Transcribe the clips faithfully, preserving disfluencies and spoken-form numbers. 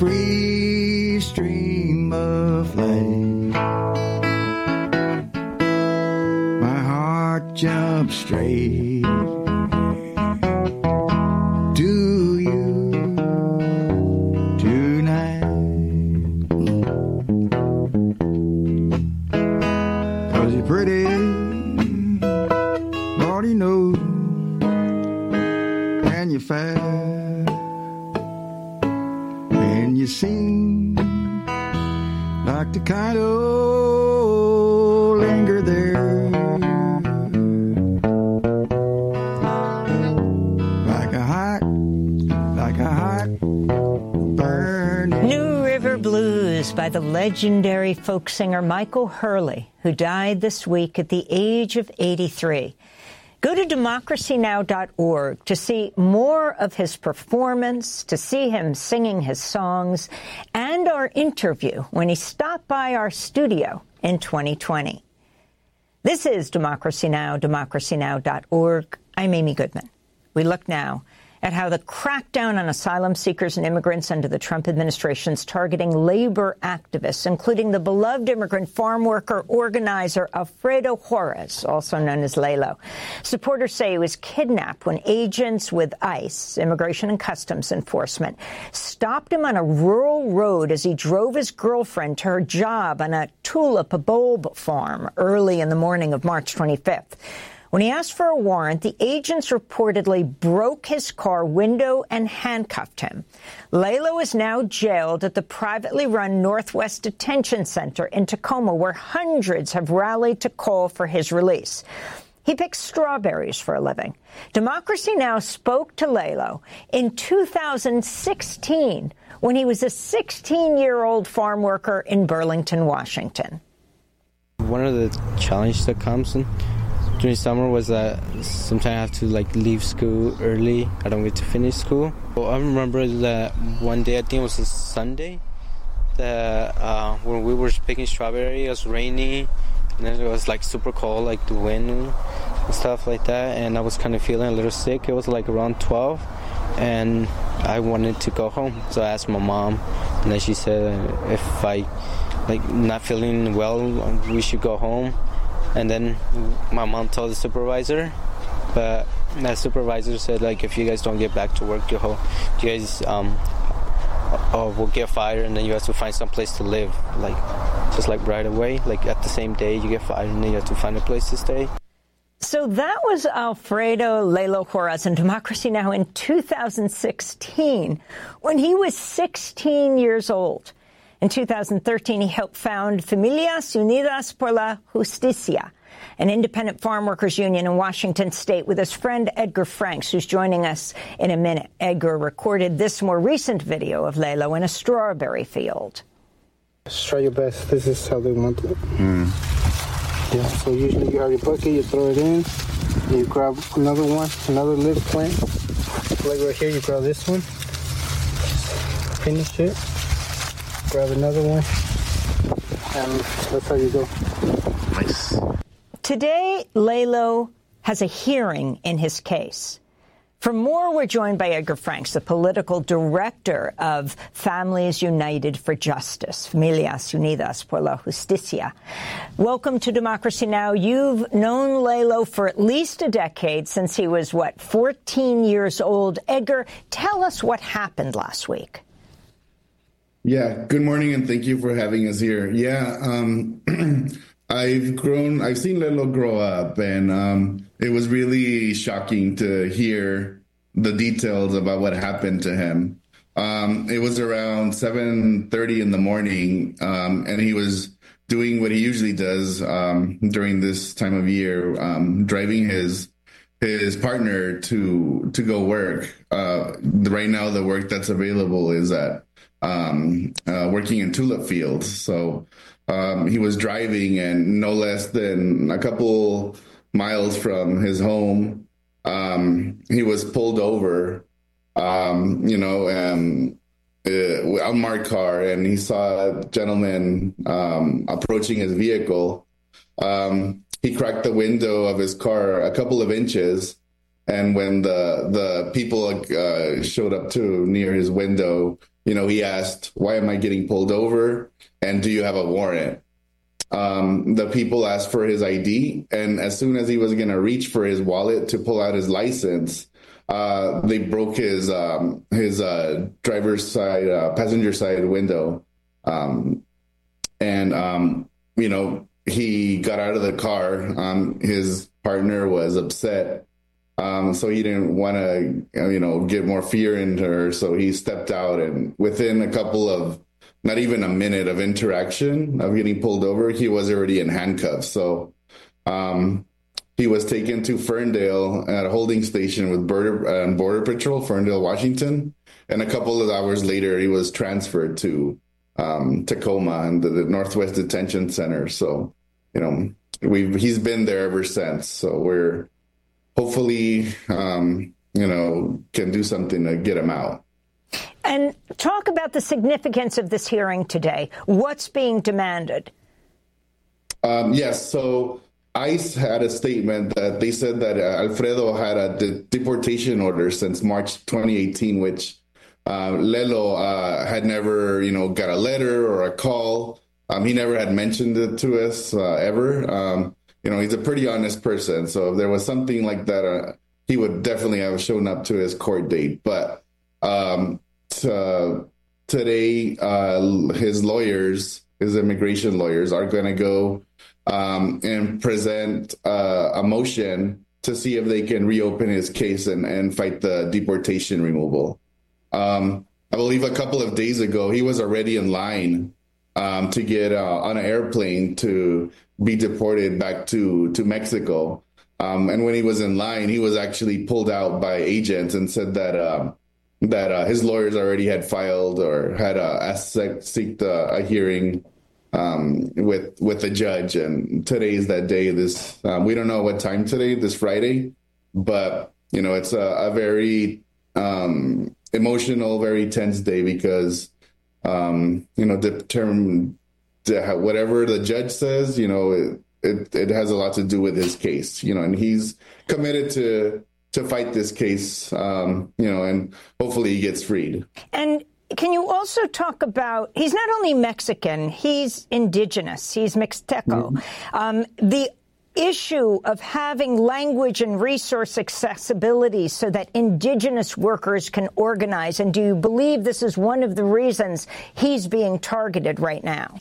free stream of light. My heart jumps straight to you tonight. 'Cause you're pretty, Lord, you know, and you're fast, and you seem like the kind of linger there, like a hot, like a hot burning. New River Blues by the legendary folk singer Michael Hurley, who died this week at the age of eighty-three. Go to democracy now dot org to see more of his performance, to see him singing his songs, and our interview when he stopped by our studio in twenty twenty. This is Democracy Now!, democracy now dot org. I'm Amy Goodman. We look now at how the crackdown on asylum seekers and immigrants under the Trump administration is targeting labor activists, including the beloved immigrant farm worker organizer Alfredo Juarez, also known as Lalo. Supporters say he was kidnapped when agents with ICE, Immigration and Customs Enforcement, stopped him on a rural road as he drove his girlfriend to her job on a tulip bulb farm early in the morning of March twenty-fifth. When he asked for a warrant, the agents reportedly broke his car window and handcuffed him. Lalo is now jailed at the privately run Northwest Detention Center in Tacoma, where hundreds have rallied to call for his release. He picks strawberries for a living. Democracy Now! Spoke to Lalo in two thousand sixteen when he was a sixteen-year-old farm worker in Burlington, Washington. One of the challenges that comes in during summer was that sometimes I have to like leave school early. I don't get to finish school. Well, I remember that one day, I think it was a Sunday, that uh, when we were picking strawberry, it was rainy, and then it was like super cold, like the wind and stuff like that, and I was kind of feeling a little sick. It was like around twelve, and I wanted to go home, so I asked my mom, and then she said if I like not feeling well, we should go home. And then my mom told the supervisor, but that supervisor said, like, if you guys don't get back to work, you, ho- you guys um, uh, will get fired, and then you have to find some place to live, like, just like right away. Like, at the same day, you get fired, and then you have to find a place to stay. So that was Alfredo Lalo Juarez in Democracy Now! In two thousand sixteen, when he was sixteen years old. In two thousand thirteen, he helped found Familias Unidas por la Justicia, an independent farm workers union in Washington state, with his friend Edgar Franks, who's joining us in a minute. Edgar recorded this more recent video of Lalo in a strawberry field. Just try your best. This is how they want it. Mm. Yeah, so usually you have your bucket, you throw it in, you grab another one, another live plant. Like right here, you grab this one, just finish it. Grab another one, and that's how you go. Nice. Today, Lalo has a hearing in his case. For more, we're joined by Edgar Franks, the political director of Families United for Justice, Familias Unidas por la Justicia. Welcome to Democracy Now! You've known Lalo for at least a decade, since he was, what, fourteen years old. Edgar, tell us what happened last week. Yeah, good morning, and thank you for having us here. Yeah, um, I've grown, I've seen Lalo grow up, and um, it was really shocking to hear the details about what happened to him. Um, it was around seven thirty in the morning, um, and he was doing what he usually does um, during this time of year, um, driving his his partner to to go work. Uh, right now, the work that's available is at Um, uh, working in tulip fields. So um, he was driving, and no less than a couple miles from his home, um, he was pulled over, um, you know, um, uh, unmarked car, and he saw a gentleman um, approaching his vehicle. Um, he cracked the window of his car a couple of inches, And when the the people uh, showed up to near his window, you know, he asked, "Why am I getting pulled over? And do you have a warrant?" Um, the people asked for his I D, and as soon as he was going to reach for his wallet to pull out his license, uh, they broke his um, his uh, driver's side, uh, passenger side window, um, and um, you know, he got out of the car. Um, his partner was upset. Um, so he didn't want to, you know, get more fear into her. So he stepped out, and within a couple of, not even a minute of interaction of getting pulled over, he was already in handcuffs. So um, he was taken to Ferndale at a holding station with Border, uh, Border Patrol, Ferndale, Washington. And a couple of hours later, he was transferred to um, Tacoma and the, the Northwest Detention Center. So, you know, we've he's been there ever since. So we're hopefully, um, you know, can do something to get him out. And talk about the significance of this hearing today. What's being demanded? Um, yes. So ICE had a statement that they said that uh, Alfredo had a de- deportation order since March twenty eighteen, which uh, Lelo uh, had never, you know, got a letter or a call. Um, he never had mentioned it to us uh, ever. Um, You know, he's a pretty honest person. So if there was something like that, uh, he would definitely have shown up to his court date. But um, to, today, uh, his lawyers, his immigration lawyers, are going to go um, and present uh, a motion to see if they can reopen his case and, and fight the deportation removal. Um, I believe a couple of days ago, he was already in line um, to get uh, on an airplane to be deported back to, to Mexico. Um, and when he was in line, he was actually pulled out by agents and said that uh, that uh, his lawyers already had filed or had uh, asked seek the, a hearing um, with with the judge. And today is that day. This um, we don't know what time today, this Friday, but you know, it's a, a very um, emotional, very tense day because um, you know, determined. Whatever the judge says, you know, it, it it has a lot to do with his case, you know, and he's committed to to fight this case, um, you know, and hopefully he gets freed. And can you also talk about, he's not only Mexican, he's indigenous, he's Mixteco. Mm-hmm. Um, the issue of having language and resource accessibility so that indigenous workers can organize, and do you believe this is one of the reasons he's being targeted right now?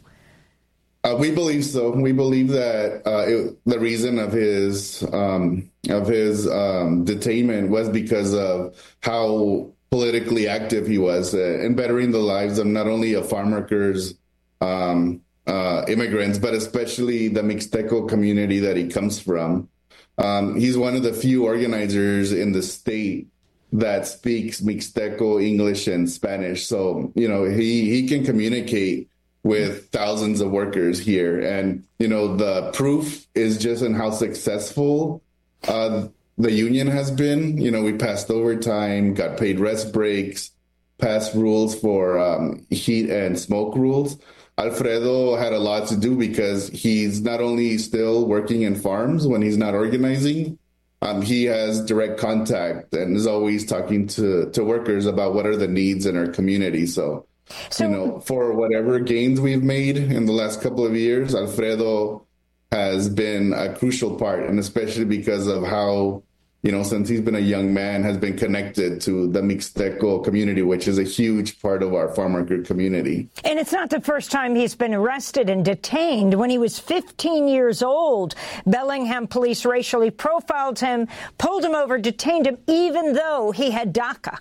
Uh, we believe so. We believe that uh, it, the reason of his um, of his um, detainment was because of how politically active he was uh, in bettering the lives of not only of farm workers, um, uh, immigrants, but especially the Mixteco community that he comes from. Um, he's one of the few organizers in the state that speaks Mixteco, English, and Spanish. So, you know, he, he can communicate with thousands of workers here. And, you know, the proof is just in how successful uh, the union has been. You know, we passed overtime, got paid rest breaks, passed rules for um, heat and smoke rules. Alfredo had a lot to do because he's not only still working in farms when he's not organizing, um, he has direct contact and is always talking to, to workers about what are the needs in our community. So, So, you know, for whatever gains we've made in the last couple of years, Alfredo has been a crucial part, and especially because of how, you know, since he's been a young man, has been connected to the Mixteco community, which is a huge part of our farm worker community. And it's not the first time he's been arrested and detained. When he was fifteen years old, Bellingham police racially profiled him, pulled him over, detained him, even though he had DACA.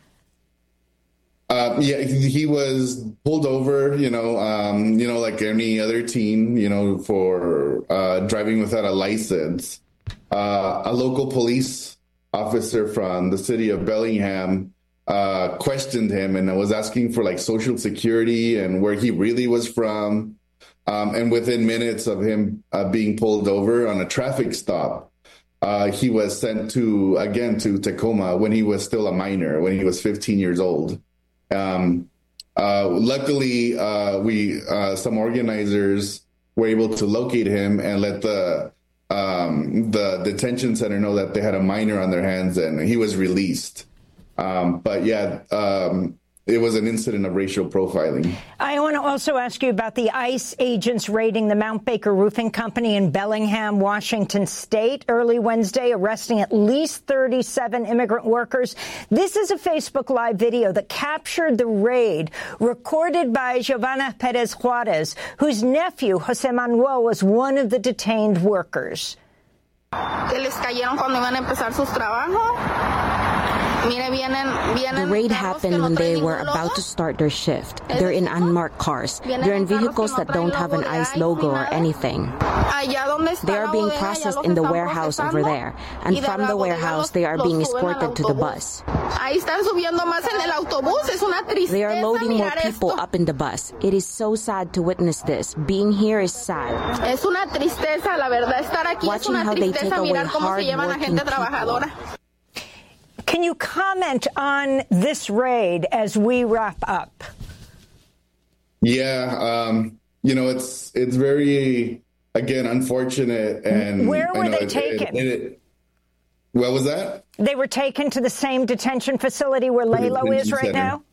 Uh, yeah, he was pulled over, you know, um, you know, like any other teen, you know, for uh, driving without a license. Uh, a local police officer from the city of Bellingham uh, questioned him and was asking for like social security and where he really was from. Um, and within minutes of him uh, being pulled over on a traffic stop, uh, he was sent to, again, to Tacoma when he was still a minor, when he was fifteen years old. Um, uh, luckily, uh, we uh, some organizers were able to locate him and let the um, the detention center know that they had a minor on their hands, and he was released. Um, but yeah, um, it was an incident of racial profiling. I want to also ask you about the ICE agents raiding the Mount Baker Roofing Company in Bellingham, Washington State, early Wednesday, arresting at least thirty-seven immigrant workers. This is a Facebook Live video that captured the raid, recorded by Giovanna Perez Juarez, whose nephew, Jose Manuel, was one of the detained workers. Que les cayeron cuando iban a empezar sus trabajos. The raid happened when they were about to start their shift. They're in unmarked cars. They're in vehicles that don't have an ICE logo or anything. They are being processed in the warehouse over there. And from the warehouse, they are being escorted to the bus. They are loading more people up in the bus. It is so sad to witness this. Being here is sad. Watching how they take away hard-working people. Can you comment on this raid as we wrap up? Yeah, um, you know, it's it's very, again, unfortunate. And where were they it, taken? It, it, what was that? They were taken to the same detention facility where Lalo is right center. now?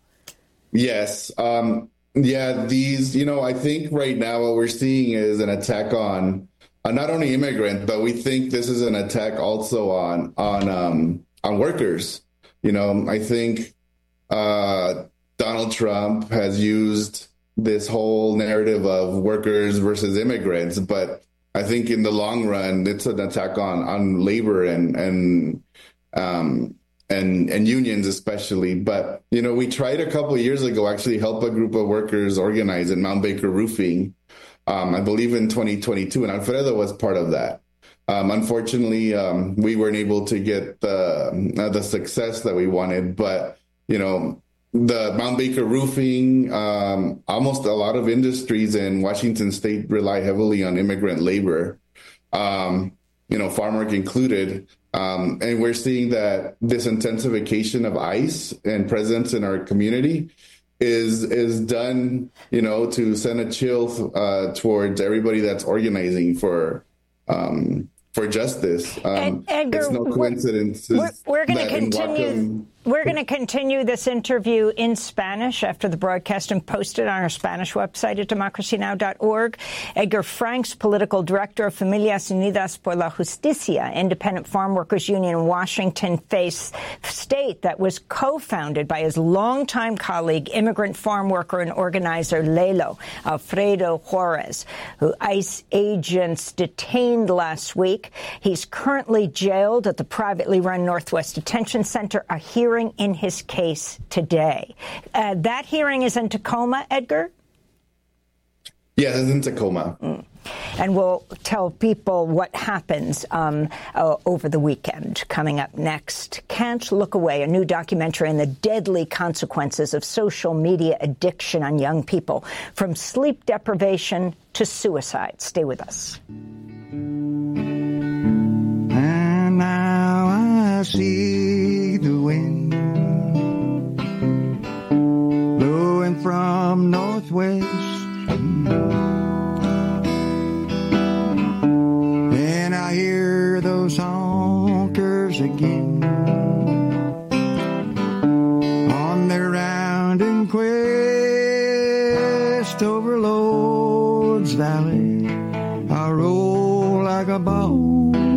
Yes. Um, yeah, these, you know, I think right now what we're seeing is an attack on uh, not only immigrants, but we think this is an attack also on on um, on workers. You know, I think uh, Donald Trump has used this whole narrative of workers versus immigrants, but I think in the long run, it's an attack on on labor and and um, and and unions especially. But you know, we tried a couple of years ago actually help a group of workers organize in Mount Baker Roofing. Um, I believe in twenty twenty-two, and Alfredo was part of that. Um, unfortunately, um, we weren't able to get the uh, the success that we wanted. But you know, the Mount Baker Roofing, um, almost a lot of industries in Washington State rely heavily on immigrant labor. Um, you know, farm work included. Um, and we're seeing that this intensification of ICE and presence in our community is is done, you know, to send a chill uh, towards everybody that's organizing for um, for justice. Um, Edgar, it's no coincidence. We're, we're going to continue. We're going to continue this interview in Spanish after the broadcast and post it on our Spanish website at democracy now dot org. Edgar Franks, political director of Familias Unidas por la Justicia, independent farm workers union in Washington State that was co-founded by his longtime colleague, immigrant farm worker and organizer Lalo Alfredo Juarez, who ICE agents detained last week. He's currently jailed at the privately run Northwest Detention Center. A hearing in his case today. Uh, that hearing is in Tacoma, Edgar? Yes, it's in Tacoma. Mm. And we'll tell people what happens um, uh, over the weekend. Coming up next, Can't Look Away, a new documentary on the deadly consequences of social media addiction on young people, from sleep deprivation to suicide. Stay with us. And now I see the wind blowing from northwest, and I hear those honkers again on their rounding quest over Lord's Valley. I roll like a ball,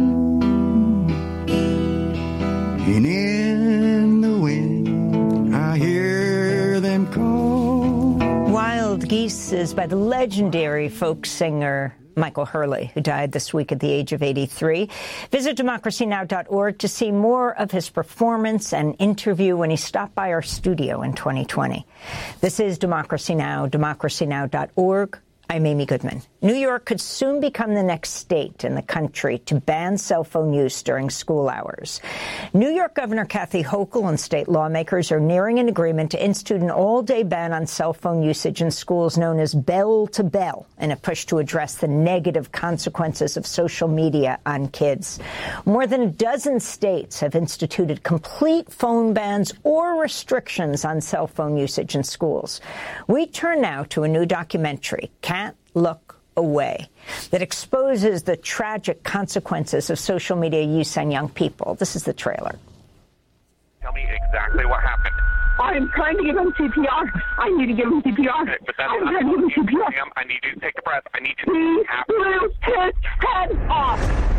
and in the wind I hear them call. Wild Geese is by the legendary folk singer Michael Hurley, who died this week at the age of eighty-three. Visit democracy now dot org to see more of his performance and interview when he stopped by our studio in twenty twenty. This is Democracy Now!, democracy now dot org. I'm Amy Goodman. New York could soon become the next state in the country to ban cell phone use during school hours. New York Governor Kathy Hochul and state lawmakers are nearing an agreement to institute an all-day ban on cell phone usage in schools known as Bell to Bell, in a push to address the negative consequences of social media on kids. More than a dozen states have instituted complete phone bans or restrictions on cell phone usage in schools. We turn now to a new documentary, Can't Look Away that exposes the tragic consequences of social media use on young people. This is the trailer. Tell me exactly what happened. I'm trying to give him C P R. I need to give him C P R. Okay, but that's I'm trying to give him C P R. Ma'am, I need you to take a breath. I need you Please to have blew his head off.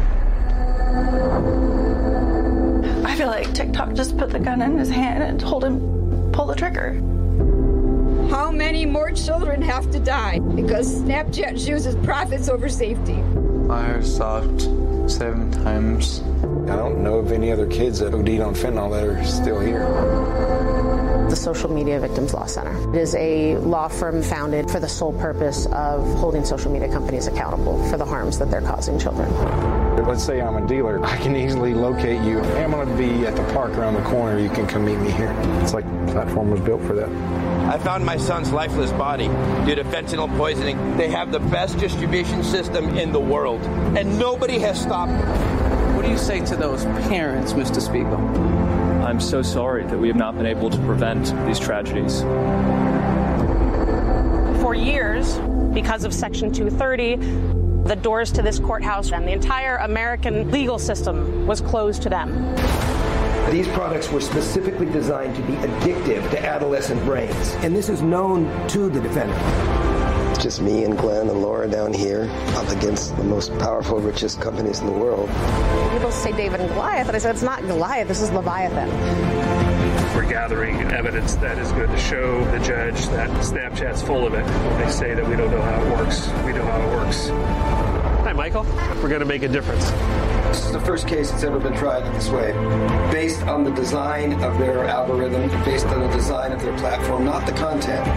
I feel like TikTok just put the gun in his hand and told him, pull the trigger. How many more children have to die because Snapchat chooses profits over safety? I stopped seven times. I don't know of any other kids that OD'd on fentanyl that are still here. The Social Media Victims Law Center. It is a law firm founded for the sole purpose of holding social media companies accountable for the harms that they're causing children. Let's say I'm a dealer. I can easily locate you. Hey, I'm going to be at the park around the corner. You can come meet me here. It's like the platform was built for that. I found my son's lifeless body due to fentanyl poisoning. They have the best distribution system in the world, and nobody has stopped them. What do you say to those parents, Mister Spiegel? I'm so sorry that we have not been able to prevent these tragedies. For years, because of Section two thirty, the doors to this courthouse and the entire American legal system was closed to them. These products were specifically designed to be addictive to adolescent brains, and this is known to the defendant. It's just me and Glenn and Laura down here up against the most powerful, richest companies in the world. People say David and Goliath, and I said, it's not Goliath, this is Leviathan. We're gathering evidence that is going to show the judge that Snapchat's full of it. They say that we don't know how it works. We know how it works. Hi, Michael. We're going to make a difference. This is the first case that's ever been tried this way. Based on the design of their algorithm, based on the design of their platform, not the content.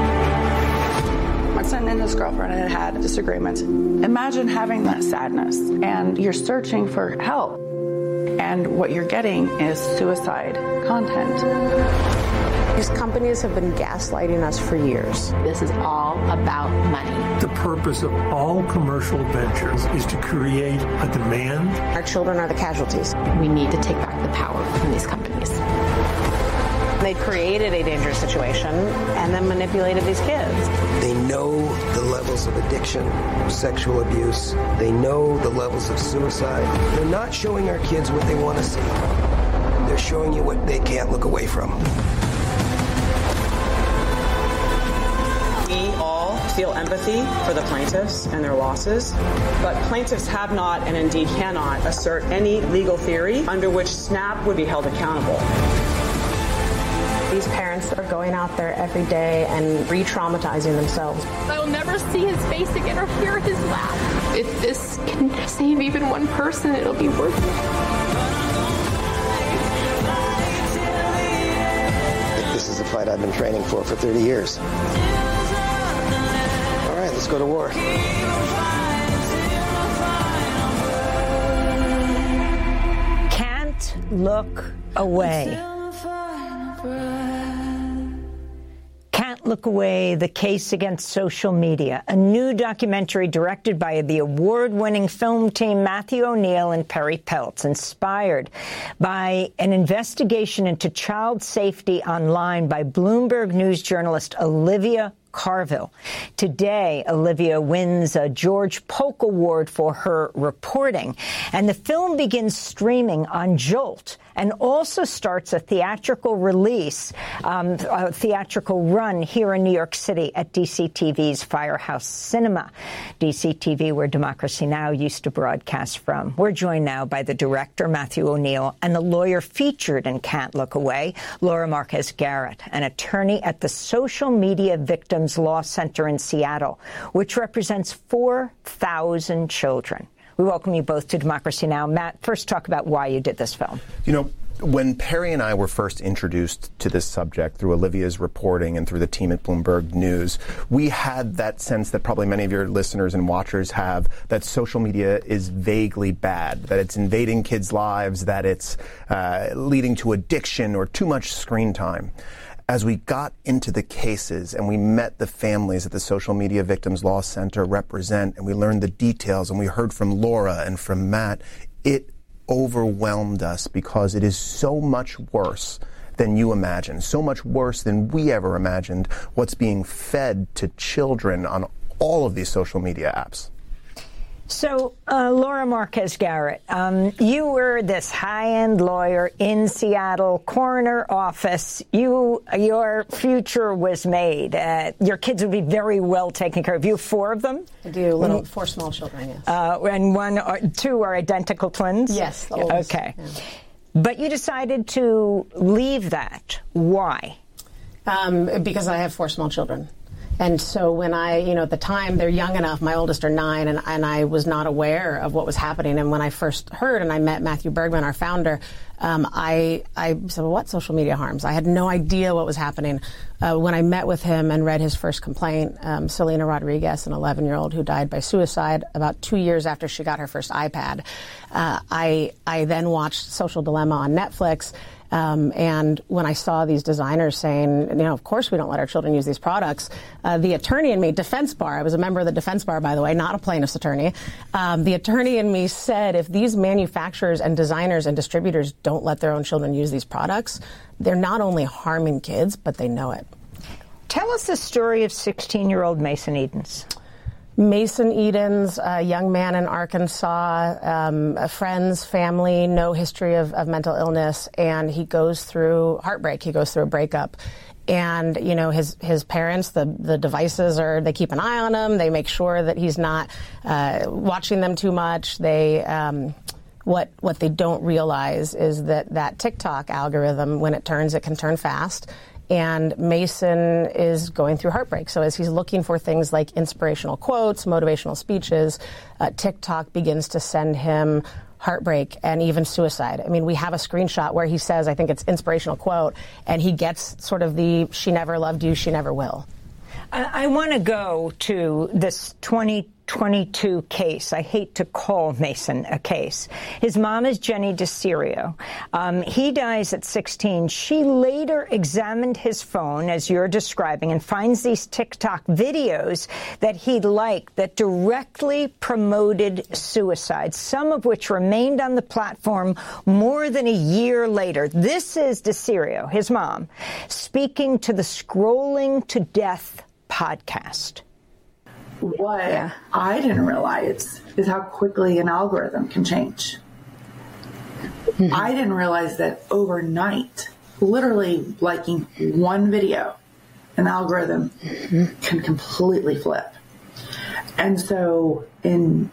My son and his girlfriend had had disagreements. Imagine having that sadness and you're searching for help. And what you're getting is suicide content. These companies have been gaslighting us for years. This is all about money. The purpose of all commercial ventures is to create a demand. Our children are the casualties. We need to take back the power from these companies. They created a dangerous situation and then manipulated these kids. They know the levels of addiction, sexual abuse. They know the levels of suicide. They're not showing our kids what they want to see. They're showing you what they can't look away from. We all feel empathy for the plaintiffs and their losses, but plaintiffs have not and indeed cannot assert any legal theory under which Snap would be held accountable. These parents are going out there every day and re-traumatizing themselves. I'll never see his face again or hear his laugh. If this can save even one person, it'll be worth it. This is a fight I've been training for for thirty years. All right, let's go to war. Can't look away. Can't Look Away, the case against social media, a new documentary directed by the award-winning film team Matthew O'Neill and Perry Peltz, inspired by an investigation into child safety online by Bloomberg News journalist Olivia Carville. Today, Olivia wins a George Polk Award for her reporting, and the film begins streaming on Jolt and also starts a theatrical release, um, a theatrical run here in New York City at D C T V's Firehouse Cinema. D C T V, where Democracy Now! Used to broadcast from. We're joined now by the director, Matthew O'Neill, and the lawyer featured in Can't Look Away, Laura Marquez Garrett, an attorney at the Social Media Victims Law Center in Seattle, which represents four thousand children. We welcome you both to Democracy Now! Matt, first talk about why you did this film. You know, when Perry and I were first introduced to this subject through Olivia's reporting and through the team at Bloomberg News, we had that sense that probably many of your listeners and watchers have, that social media is vaguely bad, that it's invading kids' lives, that it's uh, leading to addiction or too much screen time. As we got into the cases and we met the families that the Social Media Victims Law Center represent, and we learned the details and we heard from Laura and from Matt, it overwhelmed us because it is so much worse than you imagine, so much worse than we ever imagined, what's being fed to children on all of these social media apps. So, uh, Laura Marquez Garrett, um, you were this high-end lawyer in Seattle, coroner office. You, your future was made. Uh, your kids would be very well taken care of. You have four of them? I do. Little, four small children, yes. Uh, and one, or two are identical twins? Yes. The oldest. Okay. Yeah. But you decided to leave that. Why? Um, because I have four small children. And so when I, you know, at the time, they're young enough, my oldest are nine, and, and I was not aware of what was happening. And when I first heard and I met Matthew Bergman, our founder, um, I, I said, well, what social media harms? I had no idea what was happening. Uh, when I met with him and read his first complaint, um, Selena Rodriguez, an eleven-year-old who died by suicide about two years after she got her first iPad, uh, I, I then watched Social Dilemma on Netflix. Um, and when I saw these designers saying, you know, of course we don't let our children use these products, uh, the attorney in me, defense bar, I was a member of the defense bar, by the way, not a plaintiff's attorney. Um, the attorney in me said, if these manufacturers and designers and distributors don't let their own children use these products, they're not only harming kids, but they know it. Tell us the story of sixteen-year-old Mason Edens. Mason Edens, a young man in Arkansas, um, friends, family, no history of, of mental illness, and he goes through heartbreak. He goes through a breakup. And, you know, his, his parents, the, the devices are, they keep an eye on him. They make sure that he's not uh, watching them too much. They, um, what, what they don't realize is that that TikTok algorithm, when it turns, it can turn fast. And Mason is going through heartbreak. So as he's looking for things like inspirational quotes, motivational speeches, uh, TikTok begins to send him heartbreak and even suicide. I mean, we have a screenshot where he says, I think it's inspirational quote, and he gets sort of the, she never loved you, she never will. I, I want to go to this twenty twenty-two case. I hate to call Mason a case. His mom is Jenny DeCirio. Um, he dies at sixteen. She later examined his phone, as you're describing, and finds these TikTok videos that he liked that directly promoted suicide, some of which remained on the platform more than a year later. This is DeCirio, his mom, speaking to the Scrolling to Death podcast. What yeah. I didn't realize is how quickly an algorithm can change. Mm-hmm. I didn't realize that overnight, literally liking one video, an algorithm mm-hmm. can completely flip. And so in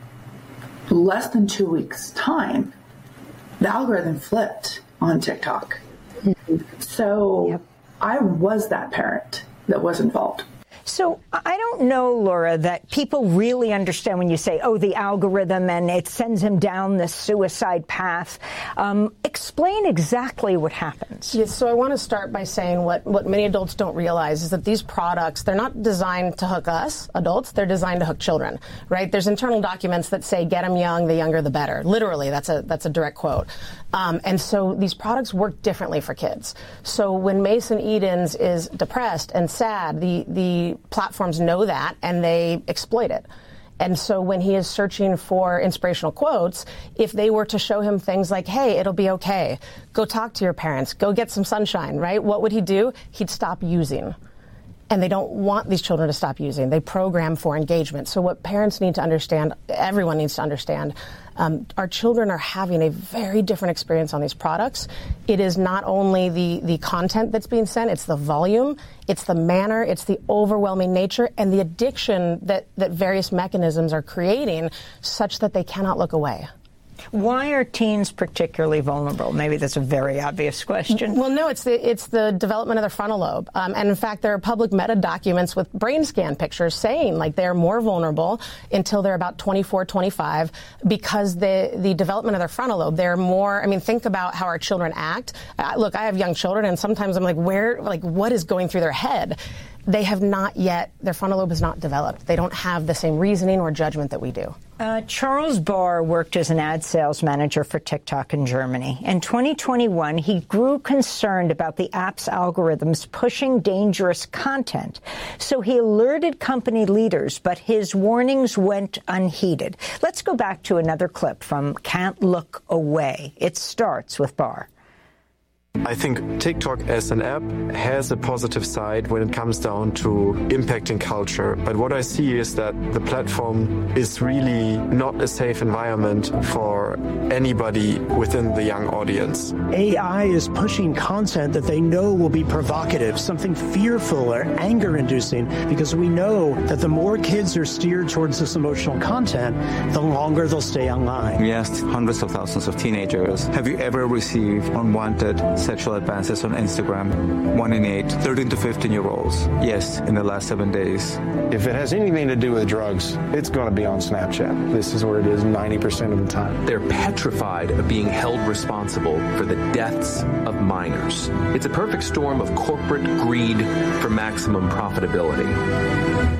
less than two weeks' time, the algorithm flipped on TikTok. Mm-hmm. So yep. I was that parent that was involved. So I don't know, Laura, that people really understand when you say, oh, the algorithm and it sends him down this suicide path. Um, explain exactly what happens. Yes, so I want to start by saying what, what many adults don't realize is that these products, they're not designed to hook us, adults, they're designed to hook children, right? There's internal documents that say get them young, the younger the better. Literally, that's a, that's a direct quote. Um, and so these products work differently for kids. So when Mason Edens is depressed and sad, the, the platforms know that and they exploit it. And so when he is searching for inspirational quotes, if they were to show him things like, hey, it'll be okay, go talk to your parents, go get some sunshine, right? What would he do? He'd stop using. And they don't want these children to stop using. They program for engagement. So what parents need to understand, everyone needs to understand, um, our children are having a very different experience on these products. It is not only the, the content that's being sent, it's the volume, it's the manner, it's the overwhelming nature, and the addiction that, that various mechanisms are creating such that they cannot look away. Why are teens particularly vulnerable? Maybe that's a very obvious question. Well, no, it's the it's the development of their frontal lobe. Um, and in fact, there are public meta documents with brain scan pictures saying like they're more vulnerable until they're about twenty-four, twenty-five because the, the development of their frontal lobe, they're more, I mean, think about how our children act. Uh, look, I have young children and sometimes I'm like, where, like, what is going through their head? They have not yet, their frontal lobe is not developed. They don't have the same reasoning or judgment that we do. Uh, Charles Barr worked as an ad sales manager for TikTok in Germany. In twenty twenty-one, he grew concerned about the app's algorithms pushing dangerous content. So he alerted company leaders, but his warnings went unheeded. Let's go back to another clip from Can't Look Away. It starts with Barr. I think TikTok as an app has a positive side when it comes down to impacting culture. But what I see is that the platform is really not a safe environment for anybody within the young audience. A I is pushing content that they know will be provocative, something fearful or anger-inducing, because we know that the more kids are steered towards this emotional content, the longer they'll stay online. We asked hundreds of thousands of teenagers, have you ever received unwanted sexual advances on Instagram? One in eight, thirteen to fifteen year olds. Yes, in the last seven days. If it has anything to do with drugs, it's going to be on Snapchat. This is where it is ninety percent of the time. They're petrified of being held responsible for the deaths of minors. It's a perfect storm of corporate greed for maximum profitability.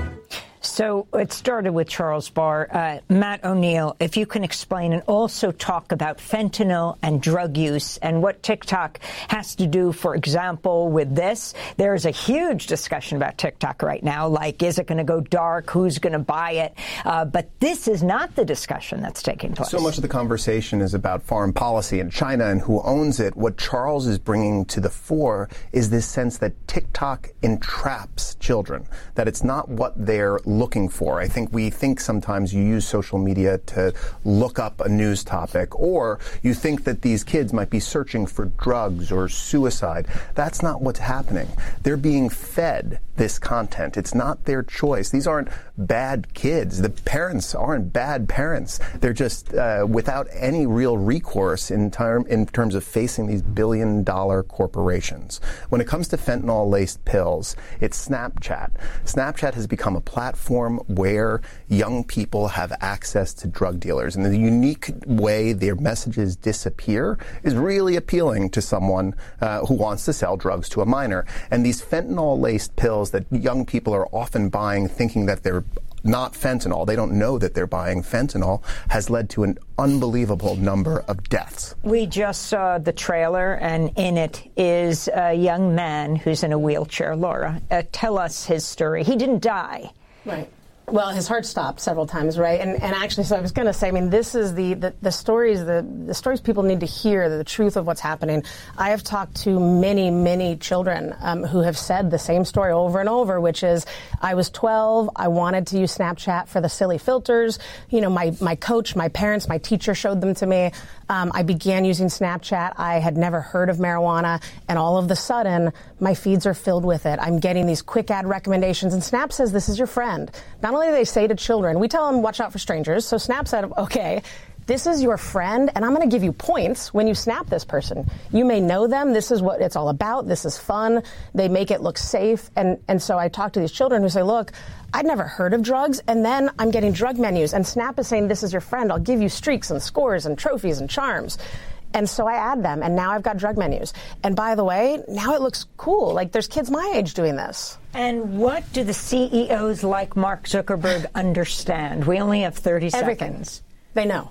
So it started with Charles Barr. Uh, Matt O'Neill, if you can explain and also talk about fentanyl and drug use and what TikTok has to do, for example, with this. There's a huge discussion about TikTok right now, like, is it going to go dark? Who's going to buy it? Uh, but this is not the discussion that's taking place. So much of the conversation is about foreign policy and China and who owns it. What Charles is bringing to the fore is this sense that TikTok entraps children, that it's not what they're looking for. I think we think sometimes you use social media to look up a news topic, or you think that these kids might be searching for drugs or suicide. That's not what's happening. They're being fed this content. It's not their choice. These aren't bad kids. The parents aren't bad parents. They're just uh, without any real recourse in, term, in terms of facing these billion dollar corporations. When it comes to fentanyl-laced pills, it's Snapchat. Snapchat has become a platform where young people have access to drug dealers. And the unique way their messages disappear is really appealing to someone uh, who wants to sell drugs to a minor. And these fentanyl-laced pills that young people are often buying thinking that they're not fentanyl, they don't know that they're buying fentanyl, has led to an unbelievable number of deaths. We just saw the trailer, and in it is a young man who's in a wheelchair. Laura, uh, tell us his story. He didn't die. Right. Well, his heart stopped several times, right? And and actually, so I was going to say, I mean, this is the, the, the stories, the, the stories people need to hear, the truth of what's happening. I have talked to many, many children um, who have said the same story over and over, which is, I was twelve, I wanted to use Snapchat for the silly filters. You know, my, my coach, my parents, my teacher showed them to me. Um, I began using Snapchat. I had never heard of marijuana, and all of a sudden, my feeds are filled with it. I'm getting these quick ad recommendations, and Snap says, this is your friend. Not only do they say to children, we tell them, watch out for strangers. So Snap said, okay, this is your friend, and I'm going to give you points when you snap this person. You may know them. This is what it's all about. This is fun. They make it look safe. And, and so I talk to these children who say, look, I'd never heard of drugs, and then I'm getting drug menus. And Snap is saying, this is your friend. I'll give you streaks and scores and trophies and charms. And so I add them, and now I've got drug menus. And by the way, now it looks cool. Like, there's kids my age doing this. And what do the C E Os like Mark Zuckerberg understand? We only have thirty Everything. seconds. They know.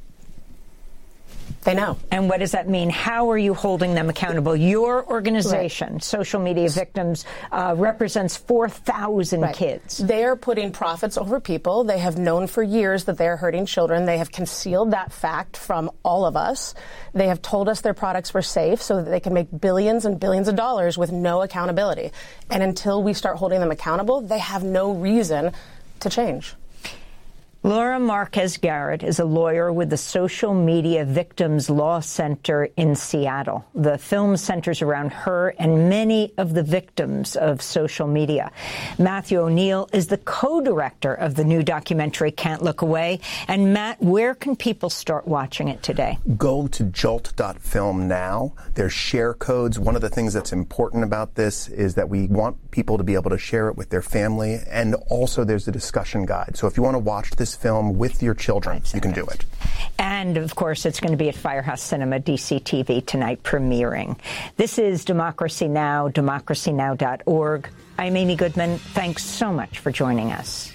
They know. And what does that mean? How are you holding them accountable? Your organization, right. Social Media Victims, uh, represents four thousand right. kids. They are putting profits over people. They have known for years that they're hurting children. They have concealed that fact from all of us. They have told us their products were safe so that they can make billions and billions of dollars with no accountability. And until we start holding them accountable, they have no reason to change. Laura Marquez Garrett is a lawyer with the Social Media Victims Law Center in Seattle. The film centers around her and many of the victims of social media. Matthew O'Neill is the co-director of the new documentary Can't Look Away. And Matt, where can people start watching it today? Go to jolt dot film now. There's share codes. One of the things that's important about this is that we want people to be able to share it with their family. And also there's a discussion guide. So if you want to watch this film with your children, you can do it. And, of course, it's going to be at Firehouse Cinema, D C T V, tonight, premiering. This is Democracy Now!, democracy now dot org. I'm Amy Goodman. Thanks so much for joining us.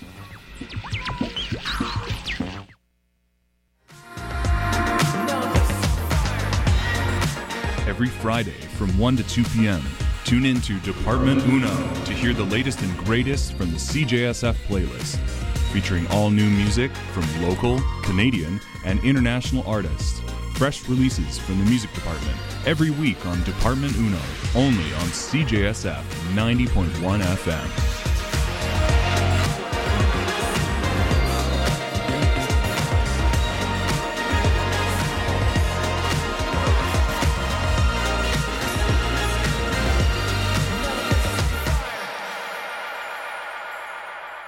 Every Friday from one to two p.m., tune in to Department Uno to hear the latest and greatest from the C J S F playlist, featuring all new music from local, Canadian, and international artists. fresh releases from the music department every week on Department Uno, only on C J S F ninety point one F M.